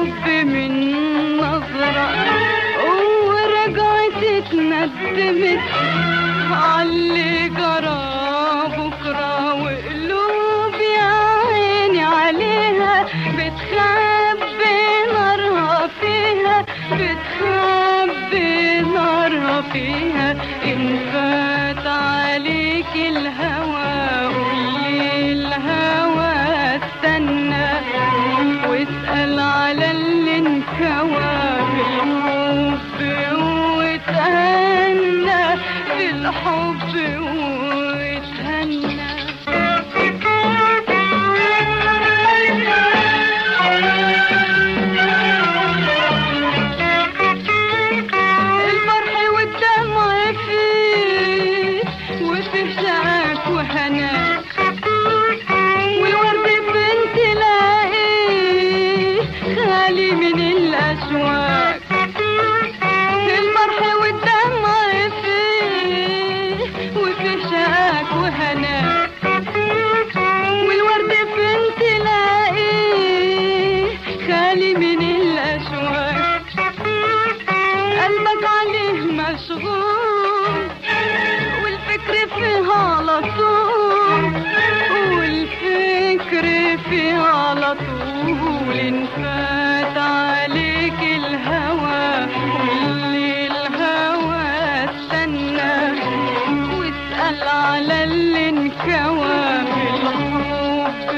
الحب من نظرة ورجعت اتندمت عاللي جرى بكرة، وقلوب يا عيني عليها بتخبي نارها فيها، بتخبي نارها فيها. إن فات عليك الهوى قولي الهوى استنى، واسأل على اللي انكوى بالحب واتهنى، بالحب واتهنى. الفرح والدمع فيه وفيه شعاك وهناك، والورد بنت لاقيه خالي من الأشواك. الفرح والدمع فيه وفيه شعاك وهناك، والورد بنت لاقيه خالي من الأشواك. قلبك عليه مشغول والفكر فيه على طول، والفكر فيه على طول. إن فات عليك الهوى قولي الهوى استنى، واسأل على اللي انكوى بالحب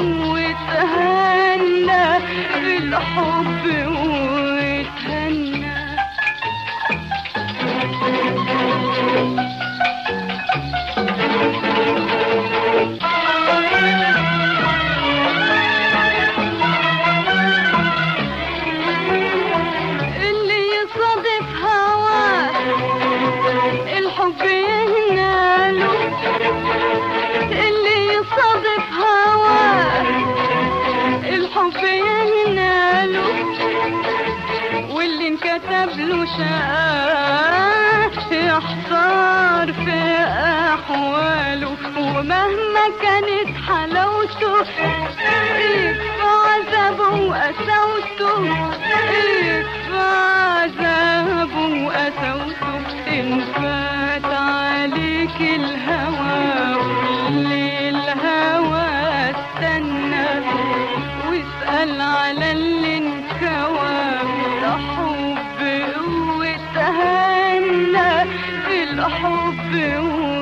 واتهنى، بالحب واتهنى. اللي يصادف هواه الحب يهناله، اللي يصادف هواه الحب يهناله، واللي انكتب له شقاه يحتار في أحواله. ومهما كانت حلاوته يكفى عذابه وقساوته، يكفى عذابه وقساوته. إن فات عليك الهوى قولي الهوى استنى، واسأل على اللي انكوى بالحب واتهنى، بالحب